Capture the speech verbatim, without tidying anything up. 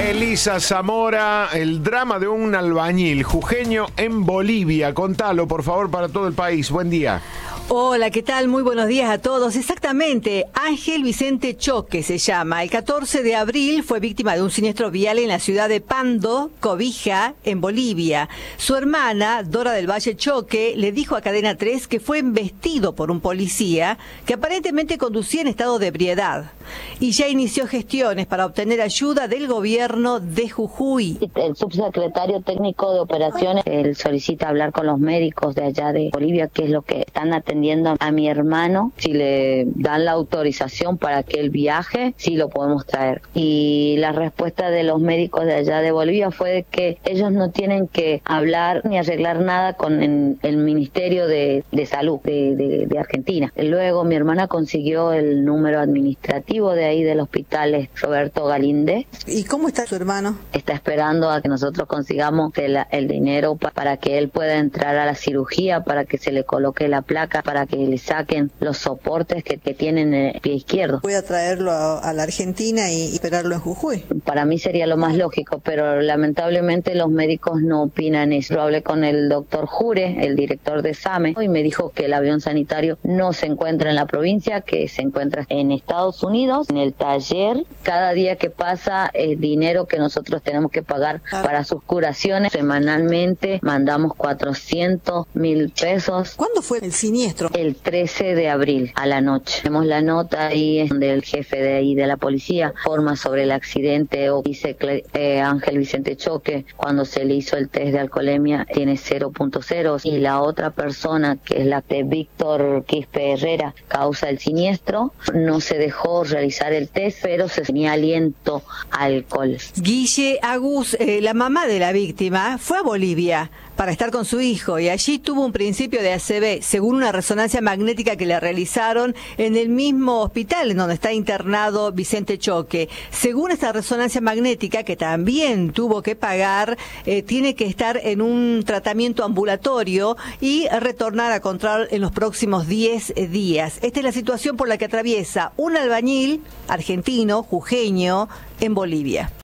Elisa Zamora, el drama de un albañil jujeño en Bolivia. Contalo, por favor, para todo el país. Buen día. Hola, ¿qué tal? Muy buenos días a todos. Exactamente, Ángel Vicente Choque se llama. El catorce de abril fue víctima de un siniestro vial en la ciudad de Pando, Cobija, en Bolivia. Su hermana, Dora del Valle Choque, le dijo a Cadena tres que fue embestido por un policía que aparentemente conducía en estado de ebriedad y ya inició gestiones para obtener ayuda del gobierno de Jujuy. El subsecretario técnico de operaciones, él solicita hablar con los médicos de allá de Bolivia, que es lo que están atendiendo a mi hermano. Si le dan la autorización para que él viaje, sí lo podemos traer. Y la respuesta de los médicos de allá de Bolivia fue de que ellos no tienen que hablar ni arreglar nada con el, el Ministerio de, de Salud de, de, de Argentina. Luego mi hermana consiguió el número administrativo de ahí del hospital Roberto Galíndez. ¿Y cómo está su hermano? Está esperando a que nosotros consigamos el, el dinero pa, para que él pueda entrar a la cirugía, para que se le coloque la placa, para que le saquen los soportes que, que tienen en el pie izquierdo. Voy a traerlo a, a la Argentina y esperarlo en Jujuy. Para mí sería lo más lógico, pero lamentablemente los médicos no opinan eso. Yo hablé con el doctor Jure, el director de SAME, y me dijo que el avión sanitario no se encuentra en la provincia, que se encuentra en Estados Unidos, en el taller. Cada día que pasa es dinero que nosotros tenemos que pagar para sus curaciones. Semanalmente mandamos cuatrocientos mil pesos. ¿Cuándo fue el siniestro? El trece de abril a la noche. Tenemos la nota ahí donde el jefe de ahí de la policía informa sobre el accidente, o dice que eh, Ángel Vicente Choque, cuando se le hizo el test de alcoholemia, tiene cero punto cero, y la otra persona, que es la de Víctor Quispe Herrera, causa el siniestro, no se dejó realizar el test, pero se tenía aliento a alcohol. Guille Agus, eh, la mamá de la víctima, fue a Bolivia para estar con su hijo y allí tuvo un principio de A C V, según una resonancia magnética que le realizaron en el mismo hospital en donde está internado Vicente Choque. Según esta resonancia magnética, que también tuvo que pagar, eh, tiene que estar en un tratamiento ambulatorio y retornar a control en los próximos diez días. Esta es la situación por la que atraviesa un albañil argentino, jujeño, en Bolivia.